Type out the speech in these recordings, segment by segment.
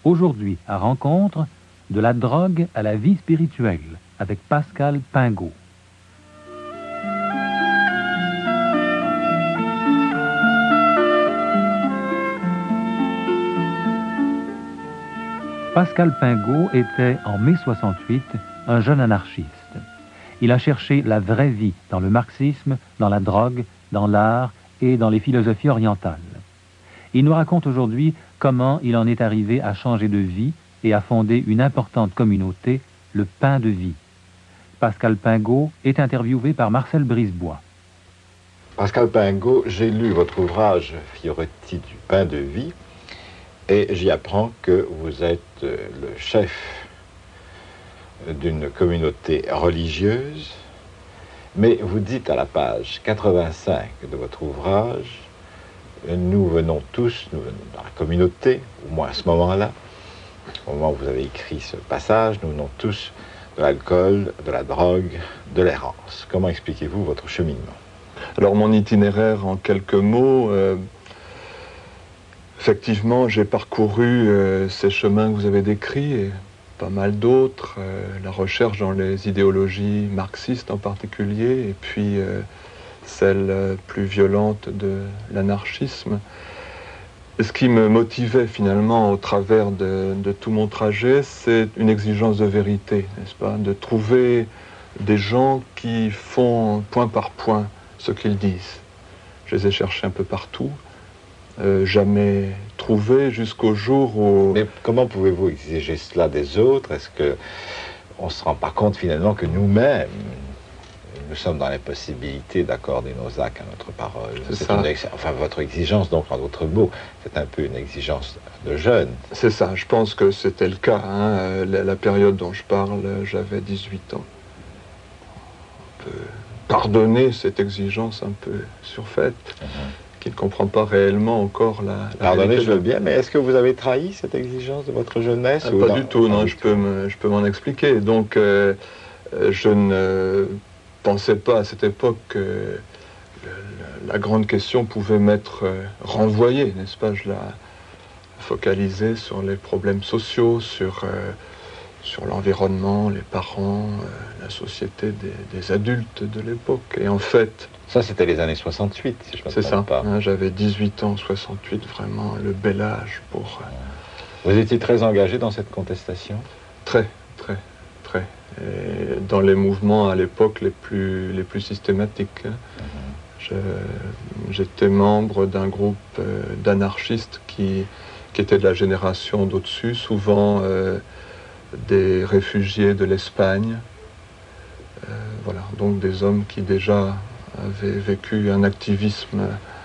Aujourd'hui, à Rencontre, de la drogue à la vie spirituelle, avec Pascal Pingot. Pascal Pingot était, en mai 68, un jeune anarchiste. Il a cherché la vraie vie dans le marxisme, dans la drogue, dans l'art et dans les philosophies orientales. Il nous raconte aujourd'hui comment il en est arrivé à changer de vie et à fonder une importante communauté, le Pain de Vie. Pascal Pingot est interviewé par Marcel Brisebois. Pascal Pingot, j'ai lu votre ouvrage Fioretti du Pain de Vie et j'y apprends que vous êtes le chef d'une communauté religieuse, mais vous dites à la page 85 de votre ouvrage, nous venons tous, nous venons dans la communauté, au moins à ce moment-là, au moment où vous avez écrit ce passage, nous venons tous de l'alcool, de la drogue, de l'errance. Comment expliquez-vous votre cheminement? Alors mon itinéraire en quelques mots, effectivement j'ai parcouru ces chemins que vous avez décrits et pas mal d'autres, la recherche dans les idéologies marxistes en particulier, et puis celle plus violente de l'anarchisme. Ce qui me motivait finalement au travers de tout mon trajet, c'est une exigence de vérité, n'est-ce pas? De trouver des gens qui font point par point ce qu'ils disent. Je les ai cherchés un peu partout, jamais trouvé jusqu'au jour où... Mais comment pouvez-vous exiger cela des autres? Est-ce qu'on ne se rend pas compte finalement que nous-mêmes, nous sommes dans l'impossibilité d'accorder nos actes à notre parole? Enfin, votre exigence, donc, en d'autres mots, c'est un peu une exigence de jeune. C'est ça, je pense que c'était le cas. Hein. La période dont je parle, j'avais 18 ans. On peut pardonner cette exigence un peu surfaite, qui ne comprend pas réellement encore la Pardonnez, je veux bien, mais est-ce que vous avez trahi cette exigence de votre jeunesse? Pas du tout, non, je peux m'en expliquer. Donc, je ne pensais pas à cette époque que la grande question pouvait m'être renvoyée, n'est-ce pas? Je la focalisais sur les problèmes sociaux, sur l'environnement, les parents, la société des adultes de l'époque. Et en fait... Ça, c'était les années 68, si je ne me trompe pas. C'est ça, hein, j'avais 18 ans, 68, vraiment le bel âge pour... Vous étiez très engagé dans cette contestation? Très, très, très. Et dans les mouvements à l'époque les plus systématiques. J'étais membre d'un groupe d'anarchistes qui étaient de la génération d'au-dessus, souvent des réfugiés de l'Espagne. Voilà, donc des hommes qui déjà avaient vécu un activisme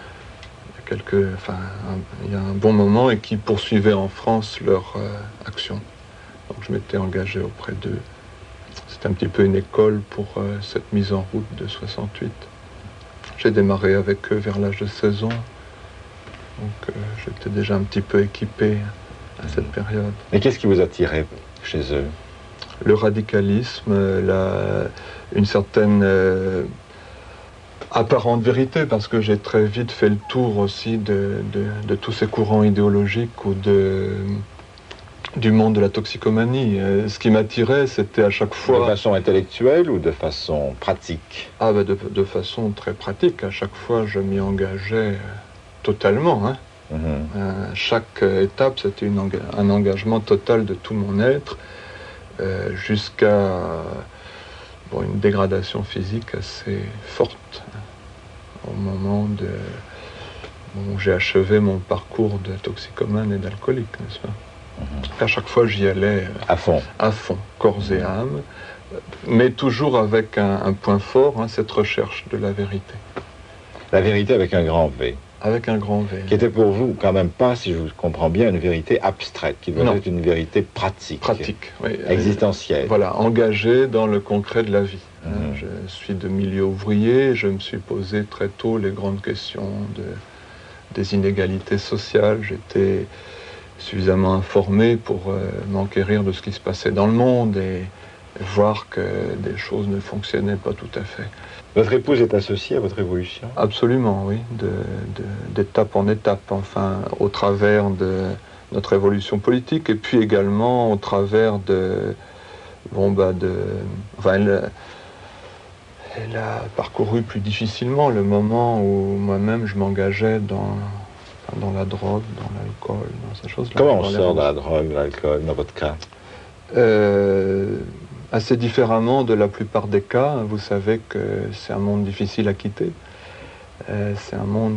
il y a un bon moment et qui poursuivaient en France leur action. Donc je m'étais engagé auprès d'eux. C'était un petit peu une école pour cette mise en route de 68. J'ai démarré avec eux vers l'âge de 16 ans. Donc j'étais déjà un petit peu équipé à cette période. Et qu'est-ce qui vous attirait chez eux? Le radicalisme, une certaine apparente vérité, parce que j'ai très vite fait le tour aussi de tous ces courants idéologiques ou du monde de la toxicomanie. Ce qui m'attirait, c'était à chaque fois... De façon intellectuelle ou de façon pratique? De façon très pratique. À chaque fois, je m'y engageais totalement. Hein. Chaque étape, c'était un engagement total de tout mon être, jusqu'à une dégradation physique assez forte. Au moment où j'ai achevé mon parcours de toxicomane et d'alcoolique, n'est-ce pas? À chaque fois, j'y allais à fond, corps et âme, mais toujours avec un point fort, hein, cette recherche de la vérité. La vérité avec un grand V. Avec un grand V. Qui était pour vous quand même pas, si je vous comprends bien, une vérité abstraite, qui doit être une vérité pratique. Pratique, oui. Existentielle. Voilà, engagée dans le concret de la vie. Je suis de milieu ouvrier, je me suis posé très tôt les grandes questions des inégalités sociales. J'étais suffisamment informé pour m'enquérir de ce qui se passait dans le monde et voir que des choses ne fonctionnaient pas tout à fait. Votre épouse est associée à votre évolution? Absolument, oui, d'étape en étape, enfin, au travers notre évolution politique, et puis également au travers de... elle a parcouru plus difficilement le moment où moi-même je m'engageais dans la drogue, dans l'alcool, dans ces choses-là. Comment on sort de la drogue, l'alcool, dans votre cas? Assez différemment de la plupart des cas. Vous savez que c'est un monde difficile à quitter. C'est un monde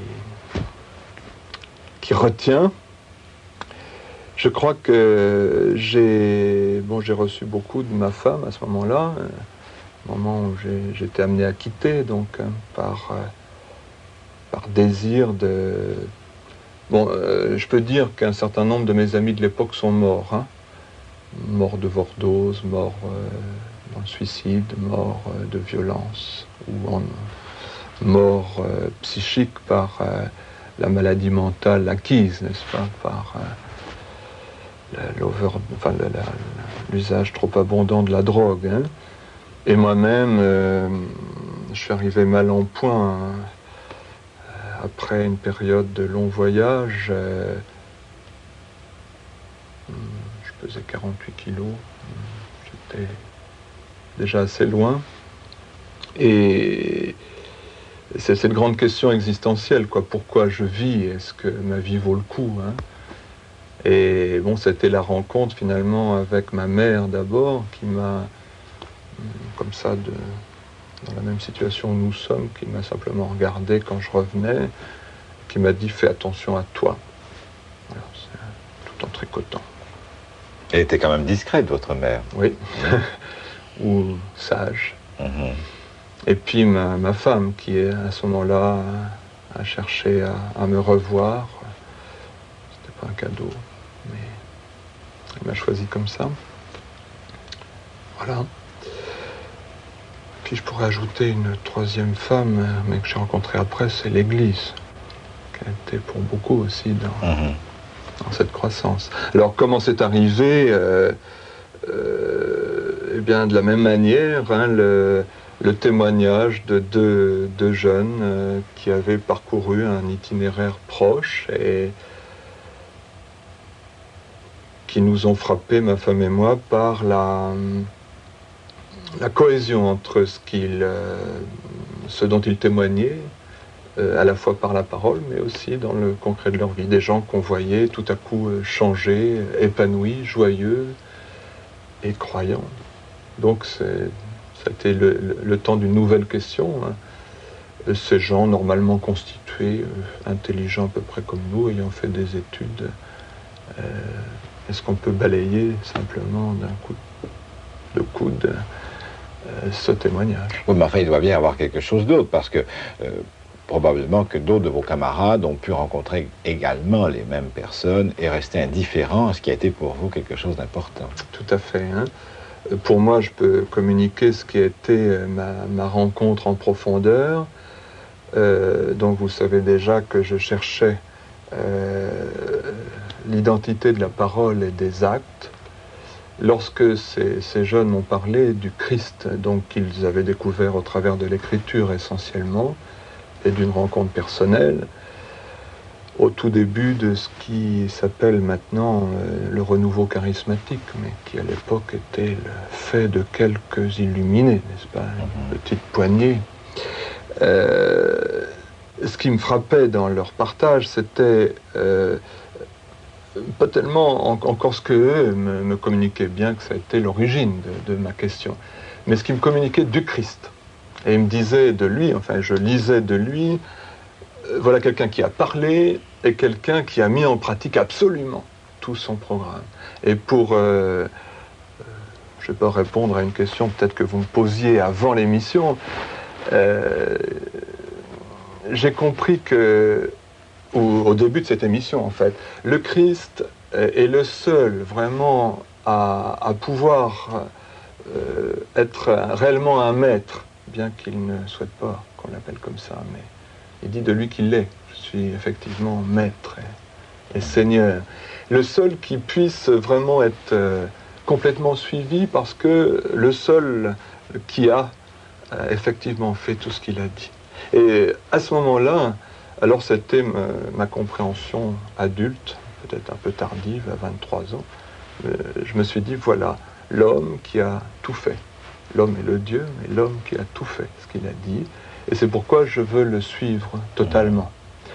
qui retient. Je crois que j'ai reçu beaucoup de ma femme à ce moment-là, au moment où j'étais amené à quitter, donc par désir de... je peux dire qu'un certain nombre de mes amis de l'époque sont morts, hein. Morts de overdose, morts dans le suicide, morts de violence, ou morts psychiques par la maladie mentale acquise, n'est-ce pas, par l'usage trop abondant de la drogue, hein. Et moi-même, je suis arrivé mal en point après une période de long voyage. Je pesais 48 kilos, j'étais déjà assez loin. Et c'est cette grande question existentielle, quoi. Pourquoi je vis? Est-ce que ma vie vaut le coup, hein? Et bon, c'était la rencontre finalement avec ma mère d'abord, qui m'a, comme ça, dans la même situation où nous sommes, qui m'a simplement regardé quand je revenais, qui m'a dit « fais attention à toi ». Voilà, tout en tricotant. Elle était quand même discrète, votre mère. Oui, ou sage. Et puis ma femme, qui à ce moment-là a cherché à me revoir. C'était pas un cadeau, mais elle m'a choisi comme ça. Voilà. Puis je pourrais ajouter une troisième femme, mais que j'ai rencontrée après, c'est l'Église, qui a été pour beaucoup aussi dans cette croissance. Alors comment c'est arrivé? Eh bien, de la même manière, hein, le témoignage de deux jeunes qui avaient parcouru un itinéraire proche et qui nous ont frappé, ma femme et moi, par la cohésion entre ce dont ils témoignaient, à la fois par la parole, mais aussi dans le concret de leur vie. Des gens qu'on voyait tout à coup changer, épanouis, joyeux et croyants. Donc c'était le temps d'une nouvelle question, hein. Ces gens normalement constitués, intelligents à peu près comme nous, ayant fait des études, est-ce qu'on peut balayer simplement d'un coup de coude ce témoignage? Oui, mais enfin, il doit bien y avoir quelque chose d'autre, parce que probablement que d'autres de vos camarades ont pu rencontrer également les mêmes personnes et rester indifférents à ce qui a été pour vous quelque chose d'important. Tout à fait, hein. Pour moi, je peux communiquer ce qui a été ma rencontre en profondeur. Donc vous savez déjà que je cherchais l'identité de la parole et des actes. Lorsque ces jeunes m'ont parlé du Christ, donc qu'ils avaient découvert au travers de l'écriture essentiellement, et d'une rencontre personnelle, au tout début de ce qui s'appelle maintenant le renouveau charismatique, mais qui à l'époque était le fait de quelques illuminés, n'est-ce pas, une petite poignée. Ce qui me frappait dans leur partage, c'était pas tellement encore ce qu'eux me communiquaient, bien que ça a été l'origine de ma question, mais ce qui me communiquait du Christ. Et il me disait de lui, enfin je lisais de lui, voilà quelqu'un qui a parlé et quelqu'un qui a mis en pratique absolument tout son programme. Et pour, je vais pas répondre à une question peut-être que vous me posiez avant l'émission, j'ai compris que, au début de cette émission en fait, le Christ est le seul vraiment à pouvoir être réellement un maître, bien qu'il ne souhaite pas qu'on l'appelle comme ça, mais il dit de lui qu'il l'est. Je suis effectivement maître et seigneur. Le seul qui puisse vraiment être complètement suivi, parce que le seul qui a effectivement fait tout ce qu'il a dit. Et à ce moment-là, alors c'était ma compréhension adulte, peut-être un peu tardive, à 23 ans, je me suis dit, voilà, l'homme qui a tout fait. L'homme est le Dieu, mais l'homme qui a tout fait, ce qu'il a dit. Et c'est pourquoi je veux le suivre totalement.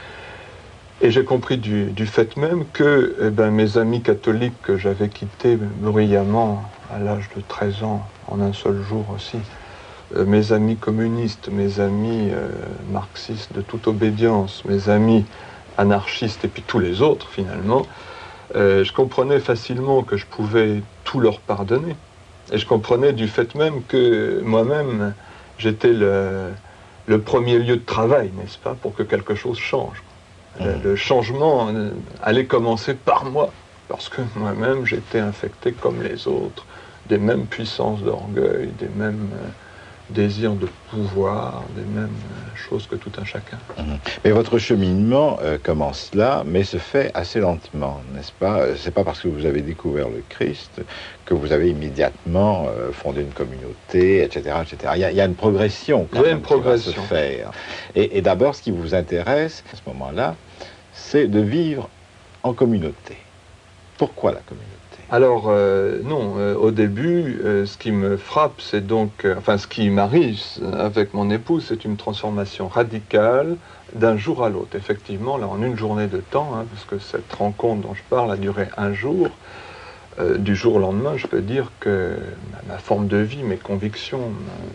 Et j'ai compris du fait même que mes amis catholiques que j'avais quittés bruyamment à l'âge de 13 ans, en un seul jour aussi, mes amis communistes, mes amis marxistes de toute obédience, mes amis anarchistes et puis tous les autres finalement, je comprenais facilement que je pouvais tout leur pardonner. Et je comprenais du fait même que moi-même, j'étais le premier lieu de travail, n'est-ce pas, pour que quelque chose change. Le changement allait commencer par moi, parce que moi-même, j'étais infecté comme les autres, des mêmes puissances d'orgueil, des mêmes désirs de pouvoir, des mêmes choses que tout un chacun. Mais votre cheminement commence là, mais se fait assez lentement, n'est-ce pas? C'est pas parce que vous avez découvert le Christ que vous avez immédiatement fondé une communauté, etc., etc. Il y a une progression quand même qui va se faire. Et d'abord, ce qui vous intéresse à ce moment-là, c'est de vivre en communauté. Pourquoi la communauté? Alors, non, au début, ce qui me frappe, c'est donc, ce qui m'arrive avec mon épouse, c'est une transformation radicale d'un jour à l'autre. Effectivement, là, en une journée de temps, parce que cette rencontre dont je parle a duré un jour, du jour au lendemain, je peux dire que ma forme de vie, mes convictions,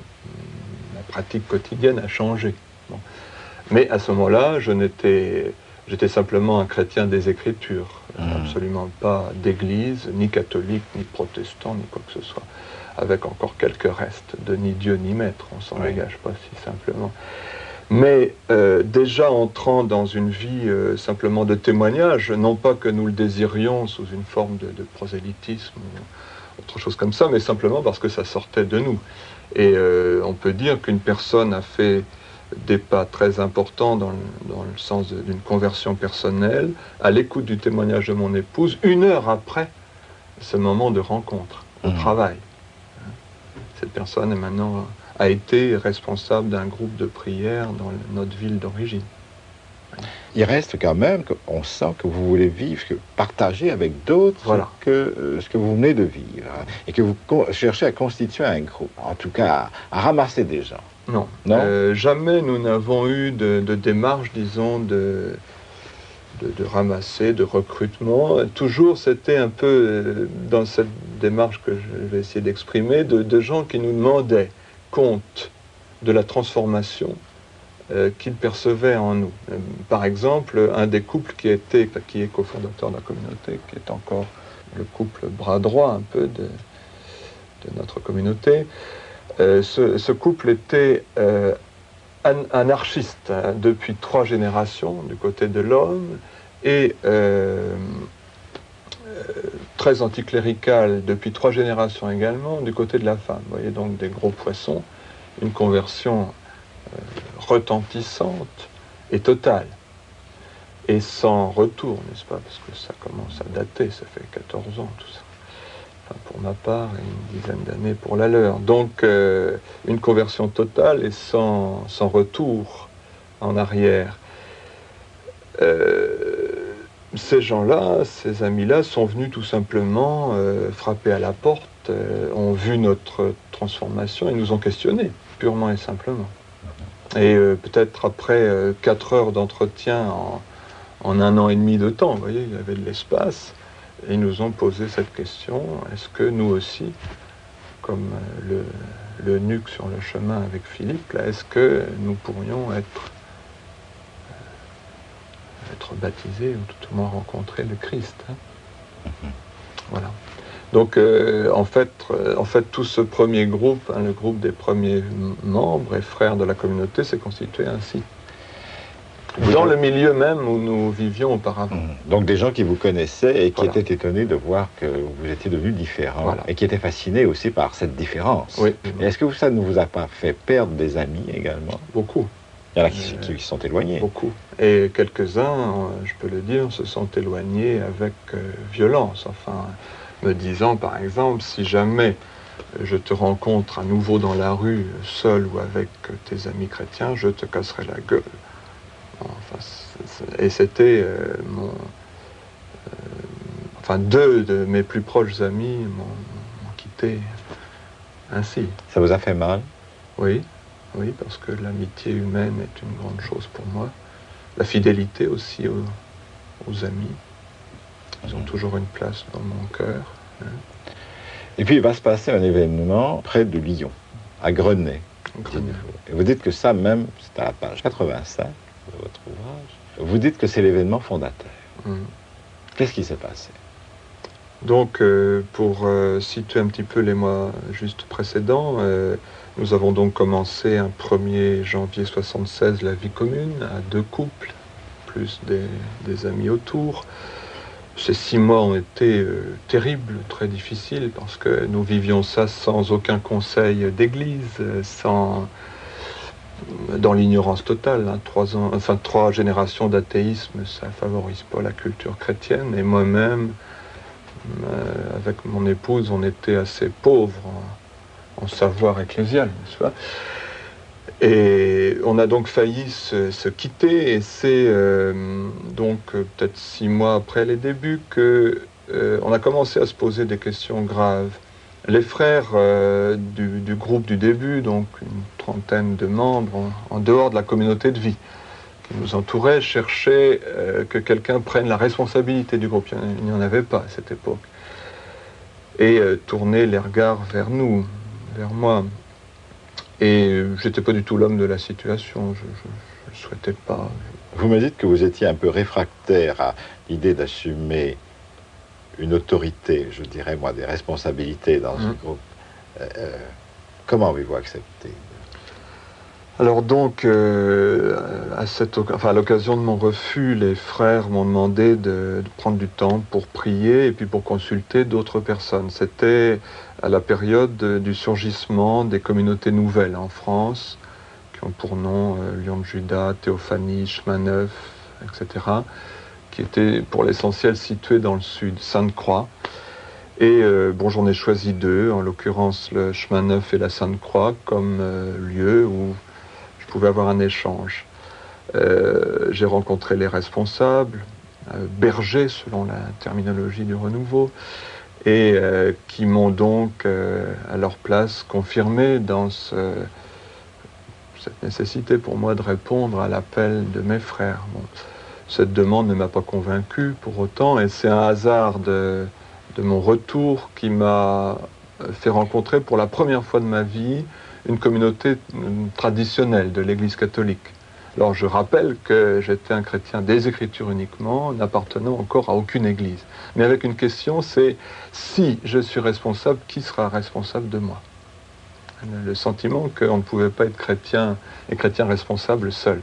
ma pratique quotidienne a changé. Bon. Mais à ce moment-là, j'étais simplement un chrétien des Écritures, absolument pas d'église, ni catholique, ni protestant, ni quoi que ce soit, avec encore quelques restes de ni Dieu ni maître, on s'en dégage pas si simplement. Mais déjà entrant dans une vie simplement de témoignage, non pas que nous le désirions sous une forme de prosélytisme ou autre chose comme ça, mais simplement parce que ça sortait de nous. Et on peut dire qu'une personne a fait des pas très importants dans le sens d'une conversion personnelle, à l'écoute du témoignage de mon épouse, 1 heure après ce moment de rencontre, au travail. Cette personne est maintenant a été responsable d'un groupe de prière dans notre ville d'origine. Il reste quand même qu'on sent que vous voulez vivre, partager avec d'autres ce que vous venez de vivre, et que vous cherchez à constituer un groupe, en tout cas à ramasser des gens. Non, jamais nous n'avons eu de démarche, disons, de ramasser, de recrutement. Toujours, c'était un peu dans cette démarche que je vais essayer d'exprimer, de gens qui nous demandaient compte de la transformation qu'ils percevaient en nous. Par exemple, un des couples qui est cofondateur de la communauté, qui est encore le couple bras droit un peu de notre communauté, ce couple était anarchiste depuis 3 générations du côté de l'homme et très anticlérical depuis 3 générations également du côté de la femme. Vous voyez donc des gros poissons, une conversion retentissante et totale et sans retour, n'est-ce pas, parce que ça commence à dater, ça fait 14 ans tout ça. Pour ma part, et une dizaine d'années pour la leur. Donc, une conversion totale et sans retour en arrière. Ces gens-là, ces amis-là, sont venus tout simplement frapper à la porte, ont vu notre transformation et nous ont questionnés, purement et simplement. Et peut-être après 4 heures d'entretien en 1 an et demi de temps, vous voyez, il y avait de l'espace. Et ils nous ont posé cette question, est-ce que nous aussi, comme l'eunuque sur le chemin avec Philippe, est-ce que nous pourrions être baptisés, ou tout au moins rencontrer le Christ, Voilà. Donc, en fait, tout ce premier groupe, le groupe des premiers membres et frères de la communauté, s'est constitué ainsi. Dans le milieu même où nous vivions auparavant. Donc des gens qui vous connaissaient et qui étaient étonnés de voir que vous étiez devenus différents et qui étaient fascinés aussi par cette différence. Oui. Est-ce que ça ne vous a pas fait perdre des amis également? Beaucoup. Il y en a qui sont éloignés. Beaucoup. Et quelques-uns, je peux le dire, se sont éloignés avec violence. Enfin, me disant par exemple, si jamais je te rencontre à nouveau dans la rue, seul ou avec tes amis chrétiens, je te casserai la gueule. Enfin, et c'était enfin 2 de mes plus proches amis m'ont quitté ainsi. Ça vous a fait mal? Oui, oui, parce que l'amitié humaine est une grande chose pour moi. La fidélité aussi aux amis. Ils ont toujours une place dans mon cœur. Et puis il va se passer un événement près de Lyon, à Grenay. Et vous dites que ça même, c'est à la page 85 de votre ouvrage, vous dites que c'est l'événement fondateur. Qu'est-ce qui s'est passé? Donc, pour situer un petit peu les mois juste précédents, nous avons donc commencé un 1er janvier 1976 la vie commune, à 2 couples, plus des amis autour. Ces 6 mois ont été terribles, très difficiles, parce que nous vivions ça sans aucun conseil d'église, dans l'ignorance totale. 3 générations d'athéisme, ça ne favorise pas la culture chrétienne. Et moi-même, avec mon épouse, on était assez pauvres en savoir ecclésial, n'est-ce pas? Et on a donc failli se quitter, et c'est donc peut-être 6 mois après les débuts que on a commencé à se poser des questions graves. Les frères du groupe du début, donc une 30aine de membres en dehors de la communauté de vie qui nous entourait, cherchaient que quelqu'un prenne la responsabilité du groupe. Il n'y en avait pas à cette époque. Et tourner les regards vers nous, vers moi. Et j'étais pas du tout l'homme de la situation, je ne souhaitais pas. Vous me dites que vous étiez un peu réfractaire à l'idée d'assumer une autorité, je dirais moi, des responsabilités dans ce groupe. Comment avez-vous accepté? Alors donc, à l'occasion de mon refus, les frères m'ont demandé de prendre du temps pour prier et puis pour consulter d'autres personnes. C'était à la période du surgissement des communautés nouvelles en France, qui ont pour nom Lion de Juda, Théophanie, Chemin Neuf, etc., qui étaient pour l'essentiel situées dans le sud, Sainte-Croix. Et j'en ai choisi 2, en l'occurrence le Chemin Neuf et la Sainte-Croix, comme lieu où je pouvais avoir un échange. J'ai rencontré les responsables, bergers selon la terminologie du renouveau, et qui m'ont donc à leur place confirmé dans cette nécessité pour moi de répondre à l'appel de mes frères. Bon, cette demande ne m'a pas convaincu pour autant, et c'est un hasard de mon retour qui m'a fait rencontrer pour la première fois de ma vie une communauté traditionnelle de l'Église catholique. Alors je rappelle que j'étais un chrétien des Écritures uniquement, n'appartenant encore à aucune église. Mais avec une question, c'est si je suis responsable, qui sera responsable de moi? Le sentiment qu'on ne pouvait pas être chrétien et chrétien responsable seul.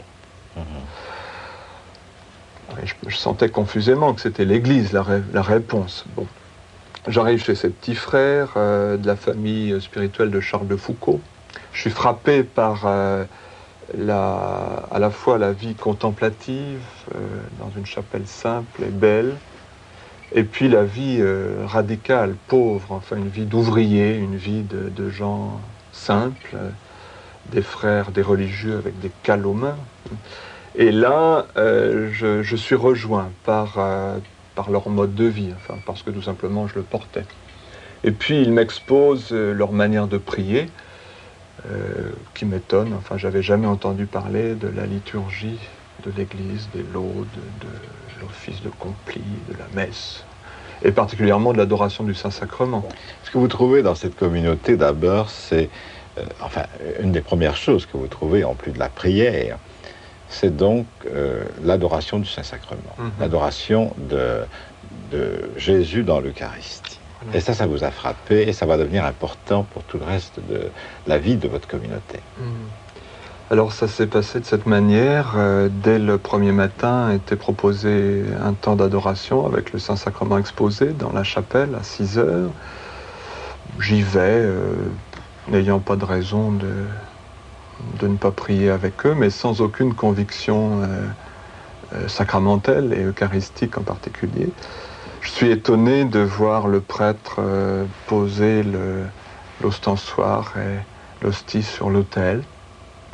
Je sentais confusément que c'était l'Église la réponse. Bon. J'arrive chez ces petits frères de la famille spirituelle de Charles de Foucauld. Je suis frappé par à la fois la vie contemplative dans une chapelle simple et belle, et puis la vie radicale, pauvre, enfin une vie d'ouvrier, une vie de gens simples, des frères, des religieux avec des cales aux mains. Et là, je suis rejoint par leur mode de vie, enfin, parce que tout simplement je le portais. Et puis ils m'exposent leur manière de prier, qui m'étonne. Enfin, j'avais jamais entendu parler de la liturgie de l'Église, des laudes, de l'office de complis, de la messe, et particulièrement de l'adoration du Saint-Sacrement. Ce que vous trouvez dans cette communauté, d'abord, c'est, une des premières choses que vous trouvez, en plus de la prière, c'est donc l'adoration du Saint-Sacrement, l'adoration de Jésus dans l'Eucharistie. Et ça vous a frappé, et ça va devenir important pour tout le reste de la vie de votre communauté. Alors ça s'est passé de cette manière. Dès le premier matin était proposé un temps d'adoration avec le Saint-Sacrement exposé dans la chapelle à 6 heures. J'y vais, n'ayant pas de raison de ne pas prier avec eux, mais sans aucune conviction sacramentelle et eucharistique en particulier. Je suis étonné de voir le prêtre poser l'ostensoir et l'hostie sur l'autel.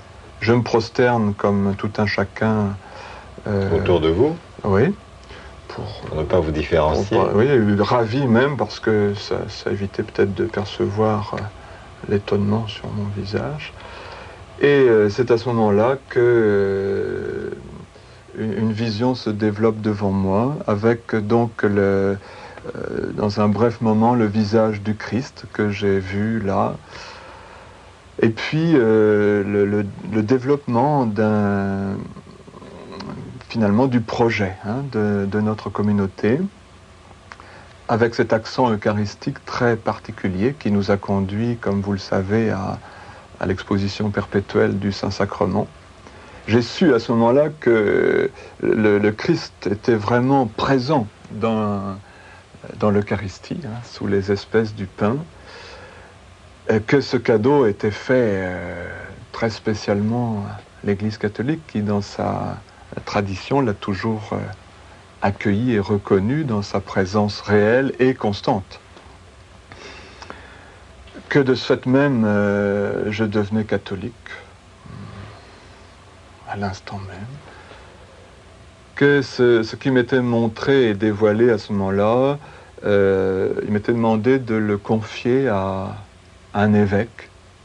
Je me prosterne comme tout un chacun. Autour de vous? Oui. Pour ne pas vous différencier. Oui, ravi même, parce que ça évitait peut-être de percevoir l'étonnement sur mon visage. Et c'est à ce moment-là que une vision se développe devant moi, avec donc dans un bref moment le visage du Christ que j'ai vu là. Et puis le développement finalement du projet de notre communauté, avec cet accent eucharistique très particulier qui nous a conduit, comme vous le savez, à l'exposition perpétuelle du Saint-Sacrement. J'ai su à ce moment-là que le Christ était vraiment présent dans l'Eucharistie, sous les espèces du pain, que ce cadeau était fait très spécialement à l'Église catholique, qui dans sa tradition l'a toujours accueilli et reconnu dans sa présence réelle et constante. Que de ce fait même, je devenais catholique, à l'instant même. Que ce qui m'était montré et dévoilé à ce moment-là, il m'était demandé de le confier à un évêque.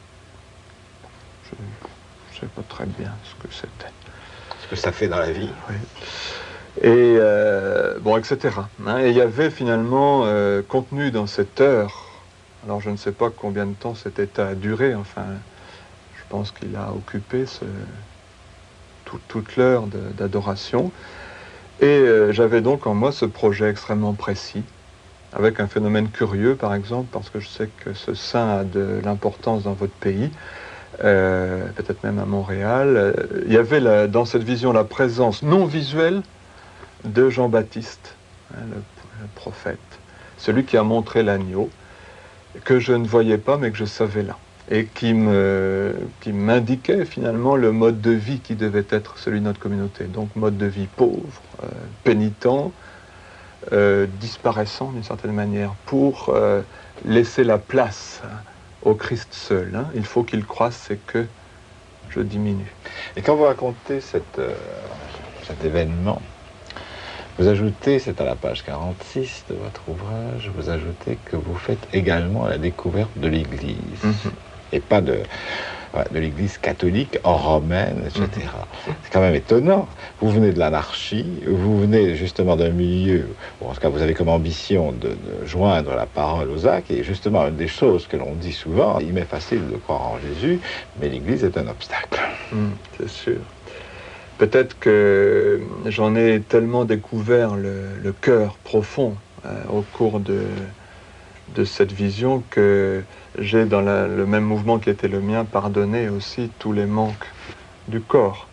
Je ne sais pas très bien ce que c'était. Ce que ça fait dans la vie. Oui. Et bon, etc. Et il y avait finalement contenu dans cette heure. Alors je ne sais pas combien de temps cet état a duré. Enfin, je pense qu'il a occupé toute l'heure d'adoration. Et j'avais donc en moi ce projet extrêmement précis, avec un phénomène curieux, par exemple, parce que je sais que ce saint a de l'importance dans votre pays, peut-être même à Montréal. Il y avait dans cette vision la présence non visuelle de Jean-Baptiste, le prophète, celui qui a montré l'agneau, que je ne voyais pas mais que je savais là, et qui m'indiquait finalement le mode de vie qui devait être celui de notre communauté. Donc mode de vie pauvre, pénitent, disparaissant d'une certaine manière, pour laisser la place au Christ seul. Il faut qu'il croisse et que je diminue. Et quand vous racontez cet événement, vous ajoutez, c'est à la page 46 de votre ouvrage, vous ajoutez que vous faites également la découverte de l'Église. Et pas de l'Église catholique, romaine, etc. C'est quand même étonnant. Vous venez de l'anarchie, vous venez justement d'un milieu, en tout cas vous avez comme ambition de joindre la parole aux actes, et justement une des choses que l'on dit souvent, il m'est facile de croire en Jésus, mais l'Église est un obstacle. C'est sûr. Peut-être que j'en ai tellement découvert le cœur profond au cours de cette vision que j'ai, dans le même mouvement qui était le mien, pardonné aussi tous les manques du corps.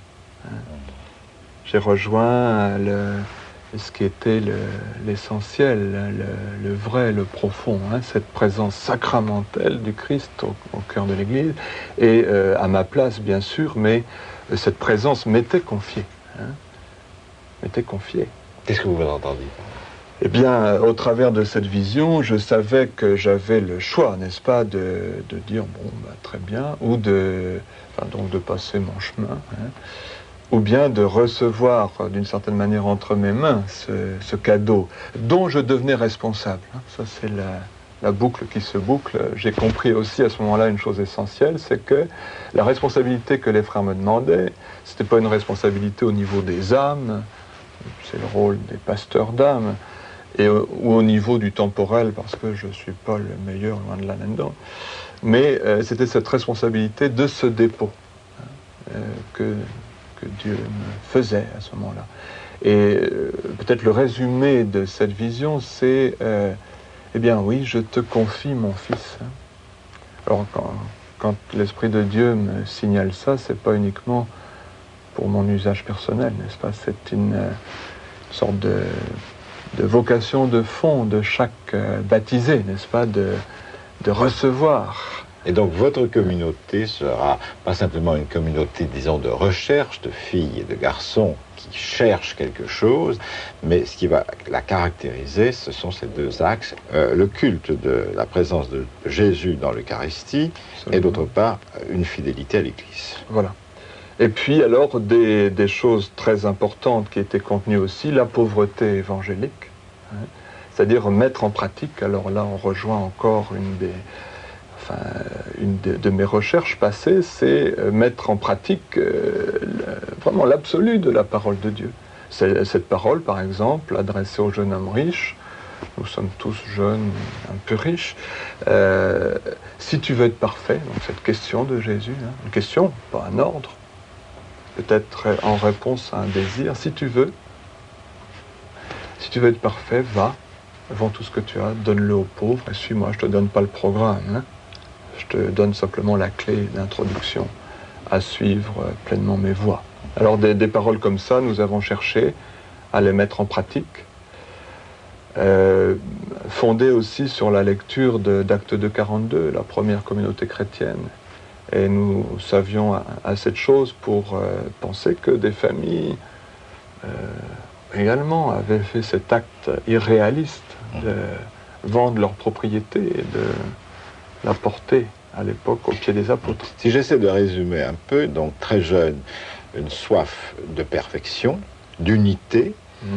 J'ai rejoint ce qui était l'essentiel, le vrai, le profond, cette présence sacramentelle du Christ au cœur de l'Église, et à ma place bien sûr, mais cette présence m'était confiée. M'était confiée. Qu'est-ce que vous entendiez ? Eh bien, au travers de cette vision, je savais que j'avais le choix, n'est-ce pas, de dire, bon, très bien, ou donc de passer mon chemin, ou bien de recevoir d'une certaine manière entre mes mains ce cadeau dont je devenais responsable. Ça, c'est la boucle qui se boucle. J'ai compris aussi à ce moment-là une chose essentielle, c'est que la responsabilité que les frères me demandaient, c'était pas une responsabilité au niveau des âmes, c'est le rôle des pasteurs d'âmes, ou au niveau du temporel, parce que je ne suis pas le meilleur, loin de là là-dedans. Mais c'était cette responsabilité de ce dépôt que Dieu me faisait à ce moment-là. Et peut-être le résumé de cette vision, c'est eh bien oui, je te confie mon fils. Alors quand l'Esprit de Dieu me signale ça, c'est pas uniquement pour mon usage personnel, n'est-ce pas? C'est une sorte de vocation de fond de chaque baptisé, n'est-ce pas, de recevoir. Et donc votre communauté sera pas simplement une communauté, disons, de recherche, de filles et de garçons qui cherchent quelque chose, mais ce qui va la caractériser, ce sont ces deux axes, le culte de la présence de Jésus dans l'Eucharistie, et d'autre part, une fidélité à l'Église. Voilà. Et puis alors des choses très importantes qui étaient contenues aussi, la pauvreté évangélique, hein, c'est-à-dire mettre en pratique, alors là on rejoint encore une de mes recherches passées, c'est mettre en pratique vraiment l'absolu de la parole de Dieu. Cette parole, par exemple, adressée au jeune homme riche, nous sommes tous jeunes, un peu riches, si tu veux être parfait, donc cette question de Jésus, hein, une question, pas un ordre, peut-être en réponse à un désir, si tu veux être parfait, vends tout ce que tu as, donne-le aux pauvres et suis-moi, je ne te donne pas le programme, hein. Je te donne simplement la clé d'introduction à suivre pleinement mes voies. Alors des paroles comme ça, nous avons cherché à les mettre en pratique, fondées aussi sur la lecture d'Actes 2:42, la première communauté chrétienne. Et nous savions assez de choses pour penser que des familles également avaient fait cet acte irréaliste de vendre leur propriété et de la porter à l'époque au pied des apôtres. Si j'essaie de résumer un peu, donc très jeune, une soif de perfection, d'unité,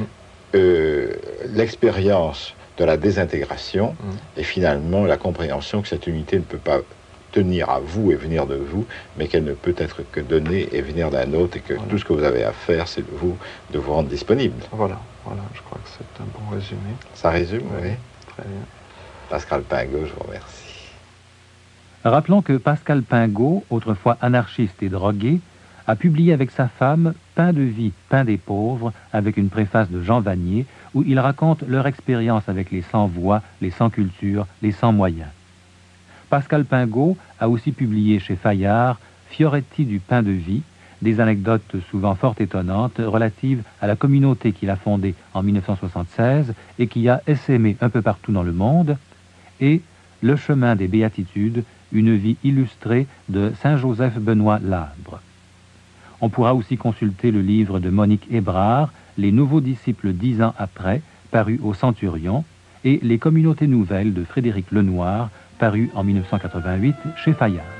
l'expérience de la désintégration et finalement la compréhension que cette unité ne peut pas tenir à vous et venir de vous, mais qu'elle ne peut être que donnée et venir d'un autre, et que tout ce que vous avez à faire, c'est de vous rendre disponible. Voilà, je crois que c'est un bon résumé. Ça résume, oui. Très bien. Pascal Pingot, je vous remercie. Rappelons que Pascal Pingot, autrefois anarchiste et drogué, a publié avec sa femme Pain de vie, pain des pauvres, avec une préface de Jean Vanier, où il raconte leur expérience avec les sans-voix, les sans-culture, les sans-moyens. Pascal Pingot a aussi publié chez Fayard Fioretti du pain de vie, des anecdotes souvent fort étonnantes relatives à la communauté qu'il a fondée en 1976 et qui a essaimé un peu partout dans le monde, et Le chemin des béatitudes, une vie illustrée de Saint-Joseph Benoît Labre. On pourra aussi consulter le livre de Monique Hébrard, Les nouveaux disciples 10 ans après, paru au Centurion, et Les communautés nouvelles de Frédéric Lenoir, paru en 1988 chez Fayard.